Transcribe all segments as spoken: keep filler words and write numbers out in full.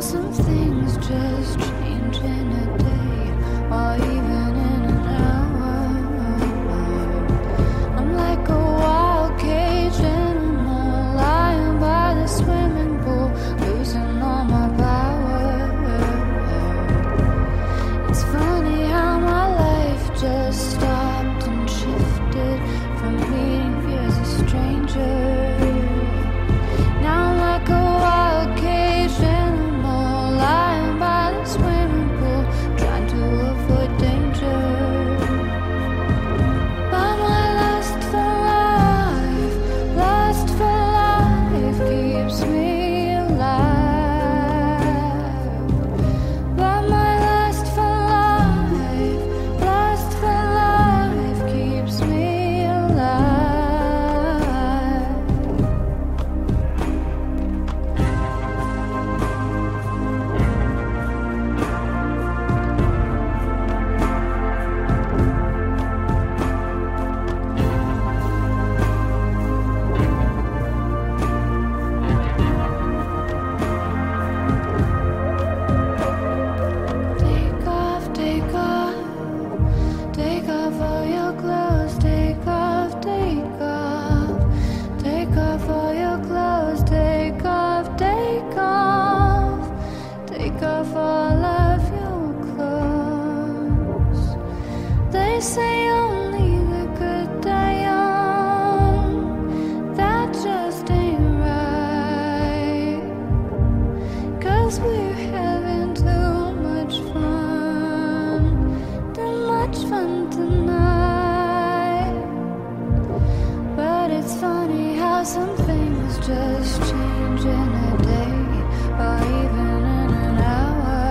some things just change in a day, or even in an hour. I'm like a wild caged animal lying by the swimming pool, losing all my power. It's funny how my life just stopped and shifted from meeting fears a stranger. Now I'm like a wild caged animal lying by the swimming pool, trying to avoid danger. But my lust for life, lust for life keeps me alive. But my lust for life, lust for life keeps me alive. Take off, take off, take off all your clothes. Take off, take off, take off all your clothes. Take off, take off, take off all of your clothes. They say only the good die young. That just ain't right. 'Cause we're having too much fun, too much fun tonight. But it's funny how some things just change in a day, or even in an hour.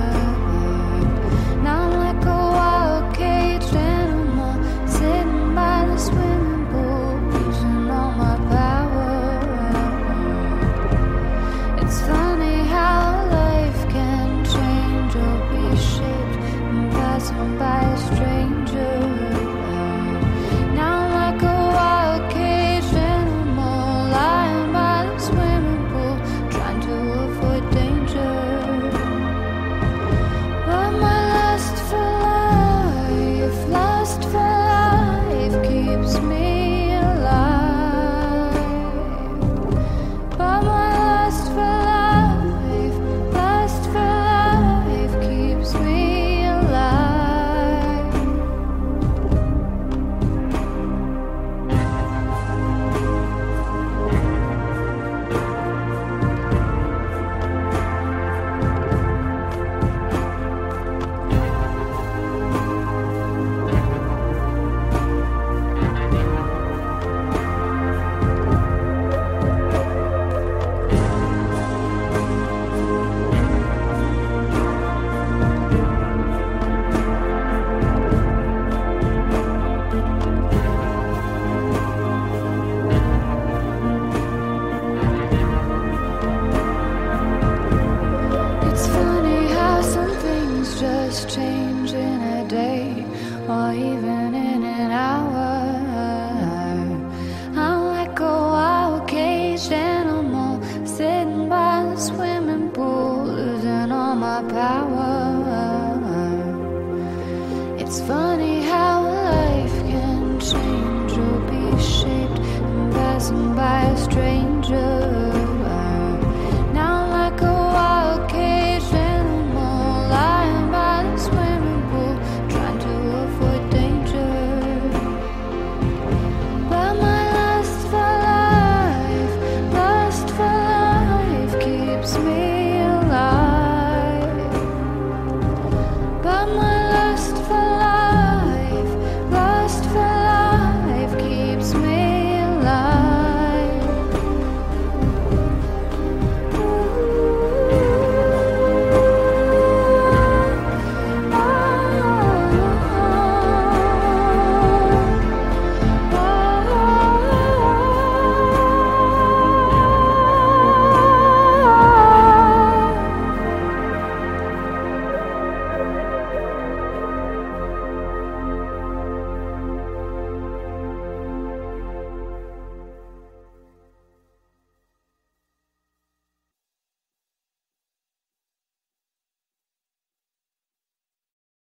Now I'm like a wild caged animal sitting by the swimming pool, losing all my power. It's funny how life can change or be shaped and passing by a stranger. Now I'm like a wild caged animal lying by the swimming pool, trying to avoid danger. But my lust for life, lust for life keeps me alive. But my lust for life, lust for life keeps me alive. It's funny how some things just change in a day, or even in an hour. I'm like a wild caged animal sitting by the swimming pool, losing all my power. It's funny how life can change or be shaped and passing by a stranger.